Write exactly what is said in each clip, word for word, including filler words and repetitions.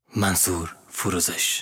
منصور فروزش.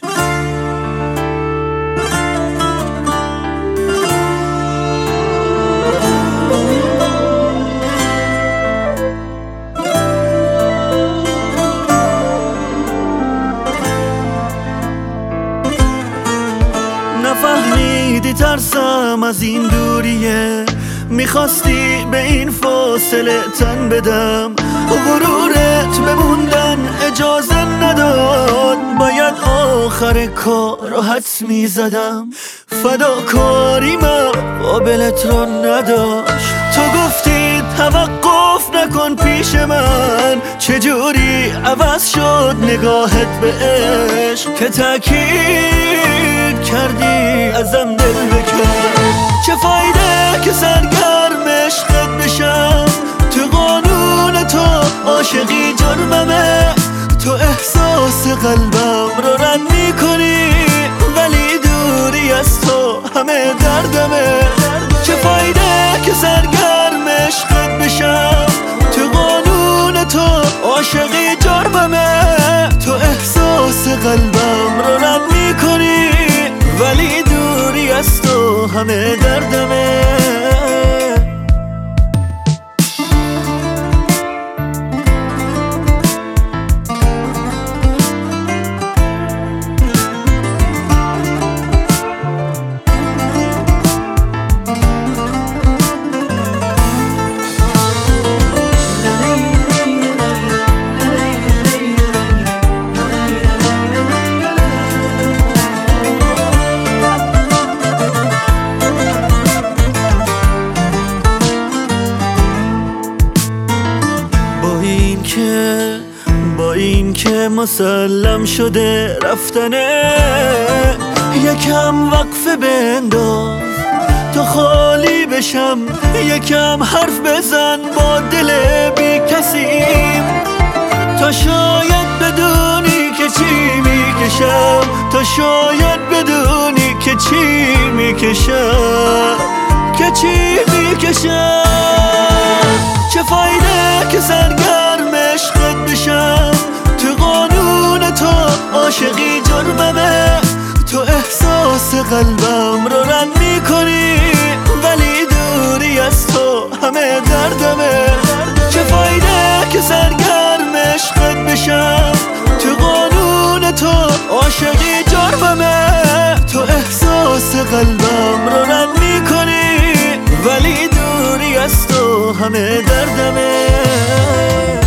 نفهمیدی ترسم از این دوریه، میخواستی به این فاصله تن بدم، غرورت بموندن اجازه نداد، باید آخر کار رو حدس میزدم، فداکاری مقابلت را نداشت. تو گفتی توقف نکن پیش من، چجوری عوض شد نگاهت به عشق که تأکید کردی ازم دل بکن. چه فایده که سرگرم عشقت بشم، تو قانون تو عاشقی جرممه، تو احساس قلبم رو رد میکنی، ولی دوری از تو همه دردمه. چه فایده که سرگرم عشقت بشم، تو قانون تو عاشقی جرممه، تو احساس قلبم رو رد میکنی، ولی دوری از تو همه دردمه. با این که مسلم شده رفتنه، یکم وقفه بنداز تا خالی بشم، یکم حرف بزن با دل بی کسیم، تا شاید بدونی که چی میکشم، تا شاید بدونی که چی میکشم، که چی میکشم. چه فایده که سرگرم عشقت بشم، تو قانون تو عاشقی جرممه، تو احساس قلبم رو رد میکنی، ولی دوری از تو همه دردمه. چه فایده که سرگرم عشقت بشم، تو قانون تو عاشقی جرممه، تو احساس قلبم رو رد میکنی، ولی دوری از تو همه دردمه.